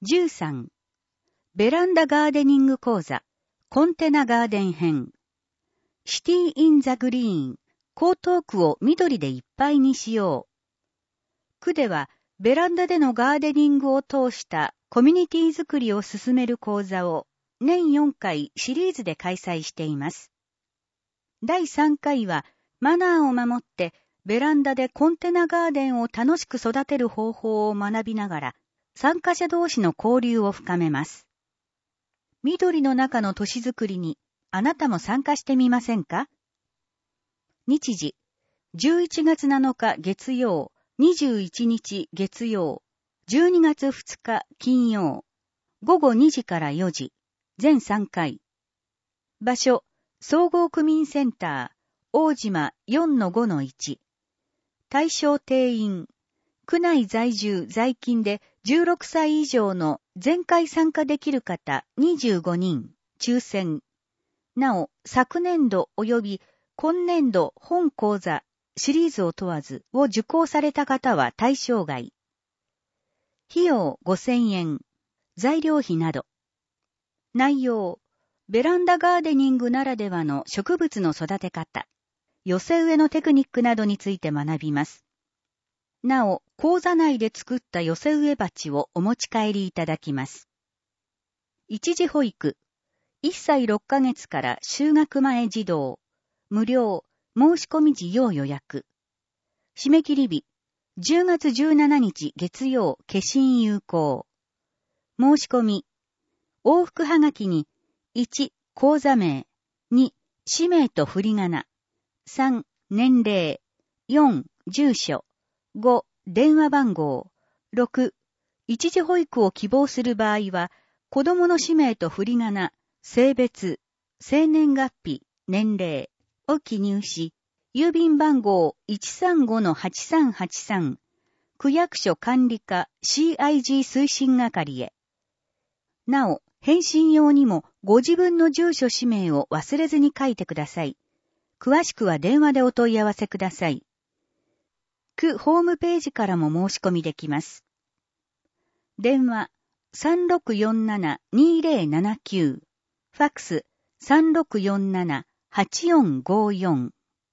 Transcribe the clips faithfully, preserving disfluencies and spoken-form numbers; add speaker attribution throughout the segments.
Speaker 1: じゅうさん、ベランダガーデニング講座、コンテナガーデン編。シティ・イン・ザ・グリーン、江東区を緑でいっぱいにしよう。区では、ベランダでのガーデニングを通したコミュニティづくりを進める講座を年よんかいシリーズで開催しています。だいさんかいは、マナーを守ってベランダでコンテナガーデンを楽しく育てる方法を学びながら、参加者同士の交流を深めます。緑の中の都市づくりにあなたも参加してみませんか？日時、じゅういちがつなのか月曜、にじゅういちにち月曜、じゅうにがつふつか金曜、ごごにじからよじ、全さんかい。場所、総合区民センター、大島 よんのごのいち。対象定員、区内在住在勤でじゅうろくさい以上の全会参加できる方にじゅうごにん、抽選。なお、昨年度及び今年度本講座、シリーズを問わずを受講された方は対象外。費用ごせんえん、材料費など。内容、ベランダガーデニングならではの植物の育て方、寄せ植えのテクニックなどについて学びます。なお、講座内で作った寄せ植え鉢をお持ち帰りいただきます。一時保育、いっさいろっかげつから就学前児童、無料、申し込み時要予約。締め切り日、じゅうがつじゅうしちにち月曜、消印有効。申し込み、往復はがきに、いち、講座名、に、氏名と振り仮名、さん、年齢、よん、住所、ご、電話番号、ろく、一時保育を希望する場合は、子供の氏名と振り仮名、性別、生年月日、年齢を記入し、郵便番号 いちさんごのはちさんはちさん、区役所管理課 シーアイジー 推進係へ。なお、返信用にもご自分の住所氏名を忘れずに書いてください。詳しくは電話でお問い合わせください。区ホームページからも申し込みできます。電話 さんろくよんななにぜろななきゅう、ファックス さんろくよんななはちよんごよん。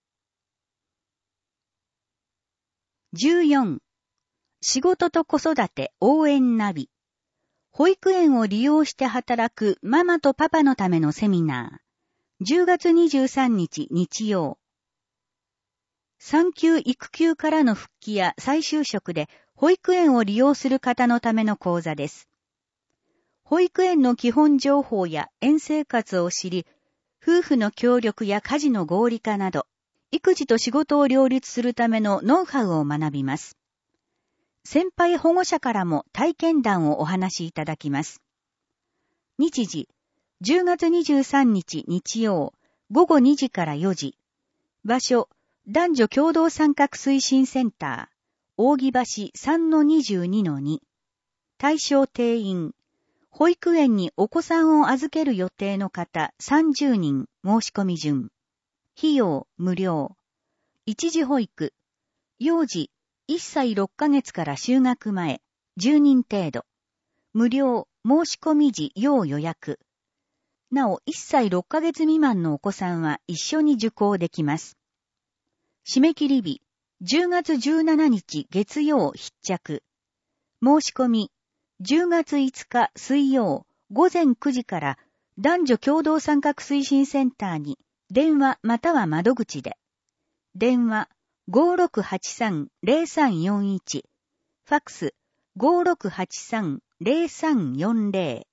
Speaker 1: じゅうよん、仕事と子育て応援ナビ。保育園を利用して働くママとパパのためのセミナー。じゅうがつにじゅうさんにち日曜。産休育休からの復帰や再就職で保育園を利用する方のための講座です。保育園の基本情報や園生活を知り、夫婦の協力や家事の合理化など、育児と仕事を両立するためのノウハウを学びます。先輩保護者からも体験談をお話しいただきます。日時、じゅうがつにじゅうさんにち日曜、ごごにじからよじ。場所、男女共同参画推進センター、扇橋 さんのにじゅうにのに。対象定員、保育園にお子さんを預ける予定の方さんじゅうにん、申し込み順。費用無料。一時保育。幼児いっさいろっかげつから就学前、じゅうにん程度。無料、申し込み時要予約。なお、いっさいろっかげつ未満のお子さんは一緒に受講できます。締め切り日、じゅうがつじゅうしちにち月曜必着。申し込み、じゅうがついつか水曜ごぜんくじから男女共同参画推進センターに電話または窓口で。電話 ごろくはちさんぜろさんよんいち、ファックス ごろくはちさんぜろさんよんぜろ。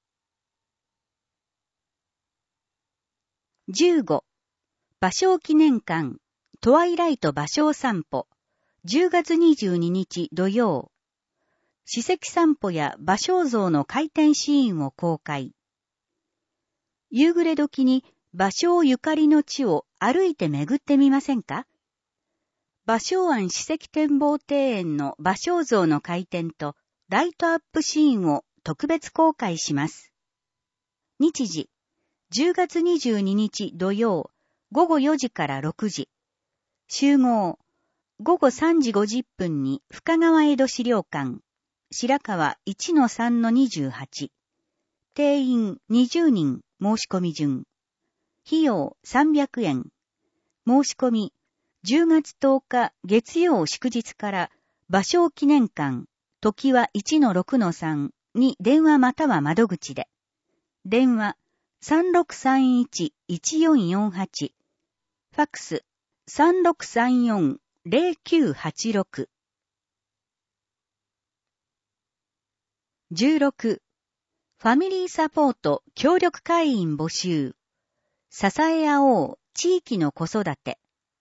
Speaker 1: じゅうご、芭蕉記念館トワイライト芭蕉散歩、じゅうがつにじゅうににち土曜。史跡散歩や芭蕉像の回転シーンを公開。夕暮れ時に芭蕉ゆかりの地を歩いて巡ってみませんか？芭蕉庵史跡展望庭園の芭蕉像の回転とライトアップシーンを特別公開します。日時、じゅうがつにじゅうににち土曜、ごごよじからろくじ。集合、ごごさんじごじゅっぷんに深川江戸資料館。 白川 いちのさんのにじゅうはち。定員にじゅうにん申し込み順。費用さんびゃくえん。申し込み、じゅうがつとおか月曜祝日から芭蕉記念館、時はいちのろくのさんに電話または窓口で。電話 さんろくさんいちいちよんよんはち。ファックス さんろくさんよんゼロきゅうはちろく。じゅうろく. ファミリーサポート協力会員募集。支え合おう地域の子育て。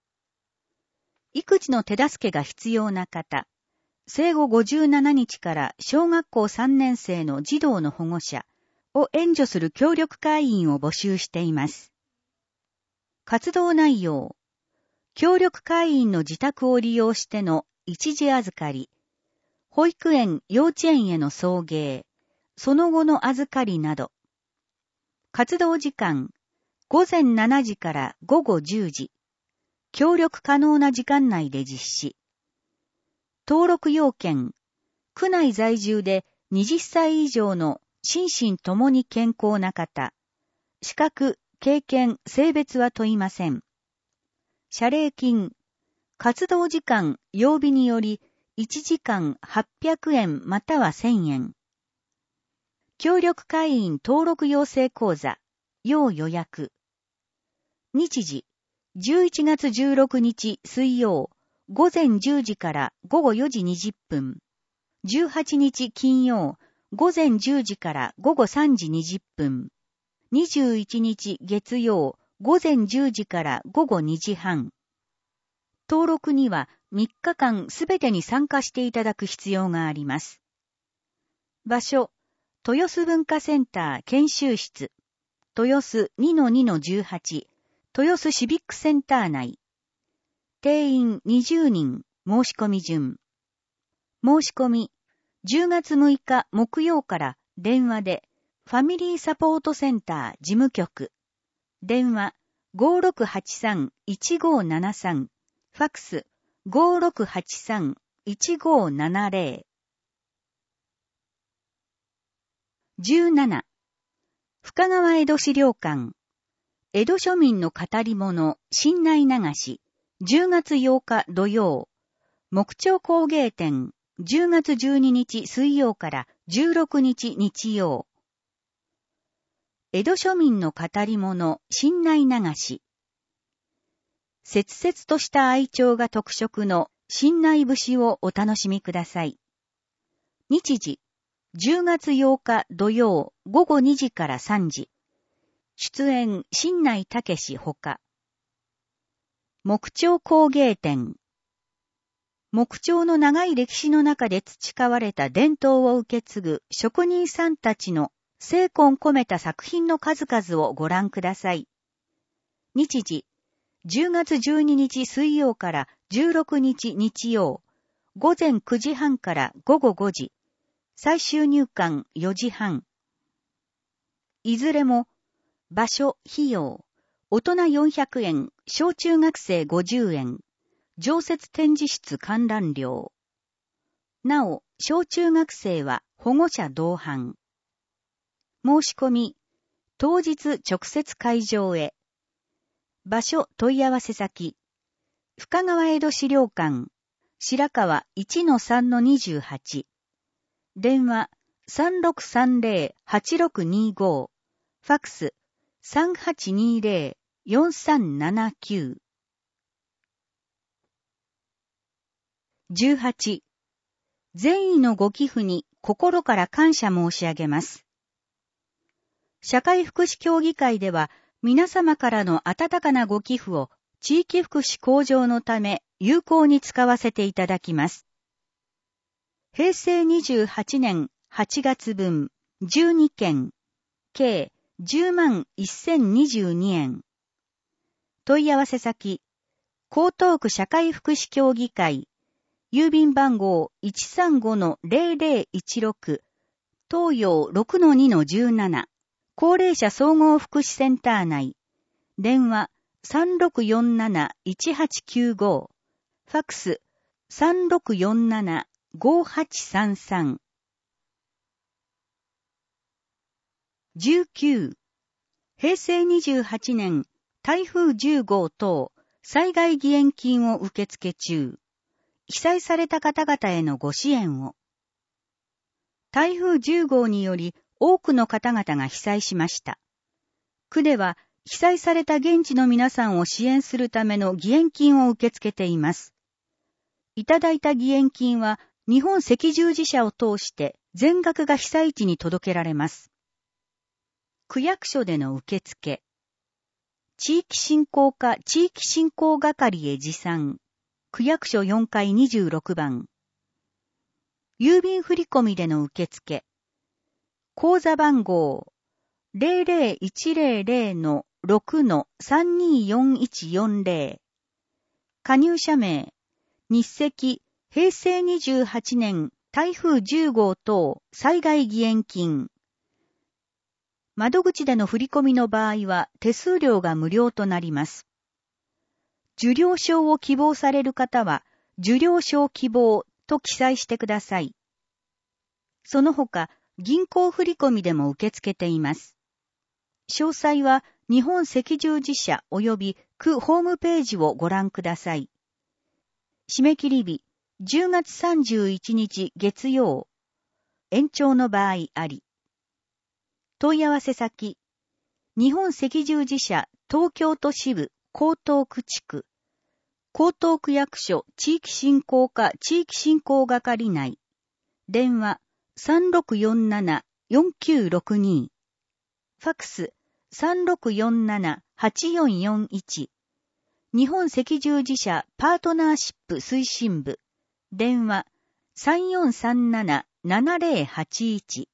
Speaker 1: 育児の手助けが必要な方、生後ごじゅうななにちから小学校さんねん生の児童の保護者を援助する協力会員を募集しています。活動内容、協力会員の自宅を利用しての一時預かり、保育園・幼稚園への送迎、その後の預かりなど。活動時間、ごぜんしちじからごごじゅうじ。協力可能な時間内で実施。登録要件、区内在住ではたち以上の心身ともに健康な方。資格、経験、性別は問いません。謝礼金、活動時間、曜日によりいちじかんはっぴゃくえんまたはせんえん。協力会員登録養成講座、要予約。日時、じゅういちがつじゅうろくにち水曜、ごぜんじゅうじからごごよじにじゅっぷん。じゅうはちにち金曜、ごぜんじゅうじからごごさんじにじゅっぷん。にじゅういちにち月曜、ごぜんじゅうじからごごにじはん。登録にはみっかかんすべてに参加していただく必要があります。場所、豊洲文化センター研修室、豊洲 にのにのじゅうはち、豊洲シビックセンター内。定員にじゅうにん、申し込み順。申し込み、じゅうがつむいか木曜から電話で、ファミリーサポートセンター事務局。電話 ごろくはちさんいちごななさん。ファックス ごろくはちさんいちごななゼロ。じゅうなな. 深川江戸資料館。江戸庶民の語り物、新内流し。じゅうがつようか土曜。木彫工芸展。じゅうがつじゅうににち水曜からじゅうろくにち日曜。江戸庶民の語り物、新内流し。切々とした愛鳥が特色の新内節をお楽しみください。日時、じゅうがつようか土曜ごごにじからさんじ。出演、新内武史ほか。木彫工芸展。木彫の長い歴史の中で培われた伝統を受け継ぐ職人さんたちの精魂込めた作品の数々をご覧ください。日時、じゅうがつじゅうににち水曜からじゅうろくにち日曜、ごぜんくじはんからごごごじ。最終入館よじはん。いずれも、場所、費用、大人よんひゃくえん、小中学生ごじゅうえん、常設展示室観覧料。なお、小中学生は保護者同伴。申し込み、当日直接会場へ。場所問い合わせ先、深川江戸資料館、白川 いちのさんのにじゅうはち。電話 さんろくさんゼロはちろくにご。ファックス さんはちにゼロよんさんななきゅう。じゅうはち. 善意のご寄付に心から感謝申し上げます。社会福祉協議会では皆様からの温かなご寄付を地域福祉向上のため有効に使わせていただきます。へいせいにじゅうはちねんはちがつぶんじゅうにけん、計じゅうまんせんにじゅうにえん。問い合わせ先、江東区社会福祉協議会、郵便番号 いちさんごのゼロゼロいちろく、東洋 ろくのにのじゅうなな、高齢者総合福祉センター内、電話 さんろくよんなないちはちきゅうご、ファックス さんろくよんななごはちさんさん。 じゅうきゅう、へいせいにじゅうはちねん、台風じゅうごう等、災害義援金を受付中。被災された方々へのご支援を。台風じゅうごうにより多くの方々が被災しました。区では被災された現地の皆さんを支援するための義援金を受け付けています。いただいた義援金は日本赤十字社を通して全額が被災地に届けられます。区役所での受付。地域振興課地域振興係へ持参。区役所よんかいにじゅうろくばん。郵便振込での受付。口座番号 ゼロゼロいちゼロゼロ ろく さんによんいちよんゼロ。加入者名。日赤へいせいにじゅうはちねん台風じゅうごう等災害義援金。窓口での振り込みの場合は手数料が無料となります。受領証を希望される方は、受領証希望と記載してください。その他、銀行振り込みでも受け付けています。詳細は日本赤十字社及び区ホームページをご覧ください。締め切り日、じゅうがつさんじゅういちにち月曜。延長の場合あり。問い合わせ先、日本赤十字社東京都支部江東区地区、江東区役所地域振興課地域振興係内、電話 さんろくよんななよんきゅうろくに、ファクス さんろくよんななはちよんよんいち、日本赤十字社パートナーシップ推進部、電話 さんよんさんななななゼロはちいち。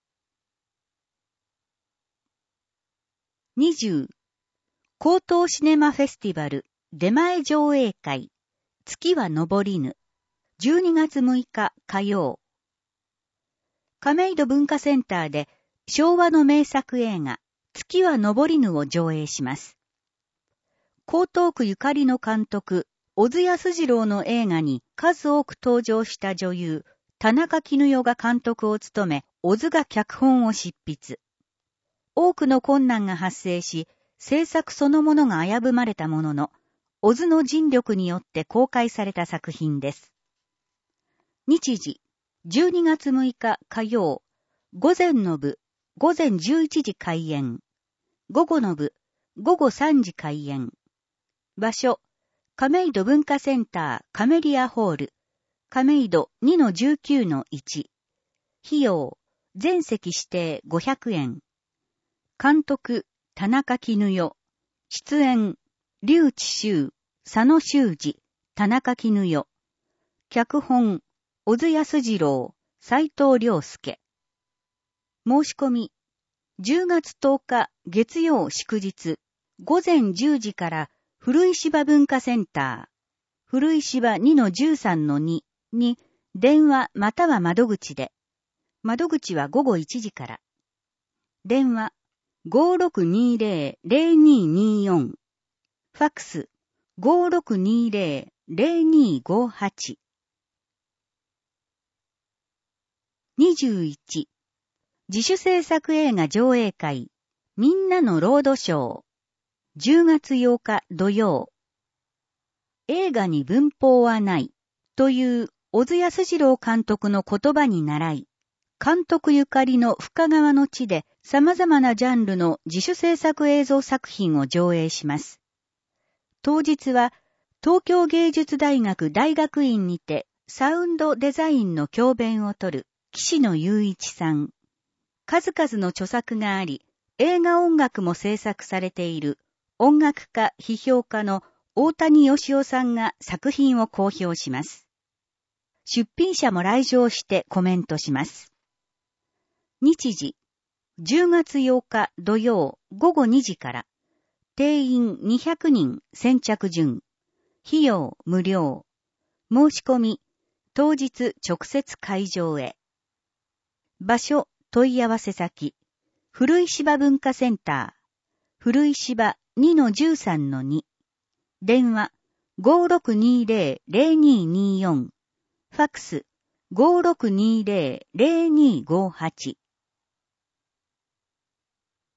Speaker 1: にじゅう、江東シネマフェスティバル出前上映会、月は昇りぬ、じゅうにがつむいか火曜。亀戸文化センターで昭和の名作映画、月は昇りぬを上映します。江東区ゆかりの監督、小津安二郎の映画に数多く登場した女優、田中絹代が監督を務め、小津が脚本を執筆。多くの困難が発生し、制作そのものが危ぶまれたものの、小津の尽力によって公開された作品です。日時、じゅうにがつむいか火曜、午前の部、午前じゅういちじ開演。午後の部、午後さんじ開演。場所、亀戸文化センターカメリアホール、亀戸 にのじゅうきゅうのいち。費用、全席指定ごひゃくえん。監督、田中絹代。出演、笠智秀、佐野修二、田中絹代。脚本、小津安二郎、斉藤亮介。申し込み、じゅうがつとおか月曜祝日、午前じゅうじから古石場文化センター、古石場 にのじゅうさんのに に電話または窓口で。窓口は午後いちじから。電話 ごーろくにーぜろ ぜろにーにーよん。ファックス ごーろくにーぜろ ぜろにーごはち。にじゅういち、自主制作映画上映会、みんなのロードショー。じゅうがつようか土曜。映画に文法はないという小津安二郎監督の言葉に倣い、監督ゆかりの深川の地で様々なジャンルの自主制作映像作品を上映します。当日は東京芸術大学大学院にてサウンドデザインの教鞭を取る岸野雄一さん。数々の著作があり、映画音楽も制作されている音楽家、批評家の大谷義夫さんが作品を公表します。出品者も来場してコメントします。日時、じゅうがつようか土曜午後にじから、定員にひゃくにん先着順、費用無料、申し込み、当日直接会場へ。場所、問い合わせ先、古石場文化センター、古石場 にのじゅうさんのに。電話 ごーろくにーぜろ ぜろにーにーよん。ファックス ごーろくにーぜろ ぜろにーごはち。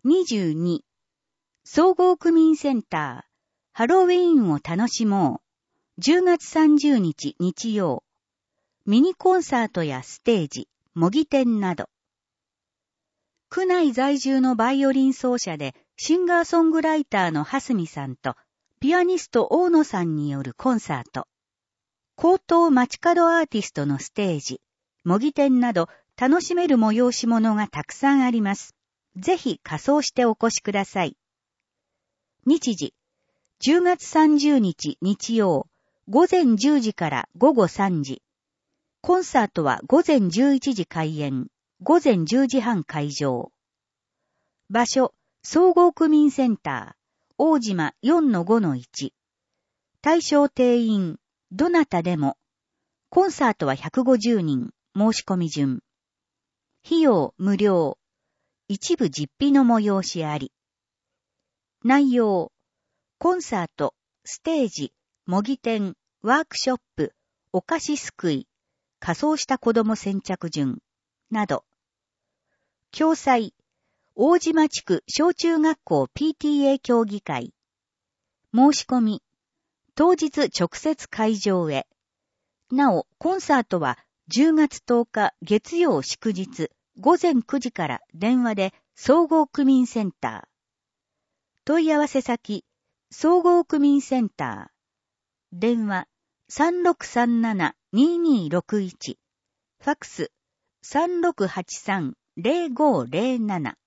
Speaker 1: にじゅうに、総合区民センター、ハロウィーンを楽しもう。じゅうがつさんじゅうにち日曜。ミニコンサートやステージ、模擬店など。区内在住のバイオリン奏者でシンガーソングライターの蓮見さんとピアニスト大野さんによるコンサート。高等街角アーティストのステージ、模擬店など楽しめる催し物がたくさんあります。ぜひ仮装してお越しください。日時、じゅうがつさんじゅうにち日曜、ごぜんじゅうじからごごさんじ。コンサートはごぜんじゅういちじ開演、ごぜんじゅうじはん会場。場所、総合区民センター、大島 よんのごのいち。対象定員、どなたでも。コンサートはひゃくごじゅうにん、申し込み順。費用無料。一部実費の催しあり。内容、コンサート、ステージ、模擬店、ワークショップ、お菓子すくい、仮装した子供先着順、など。共催、大島地区小中学校 ピーティーエー 協議会。申し込み、当日直接会場へ。なお、コンサートはじゅうがつとおか月曜祝日ごぜんくじから電話で総合区民センター。問い合わせ先、総合区民センター。電話 さんろくさんなな にーにーろくいち。ファクス さんろくはちさん ぜろごぜろなな。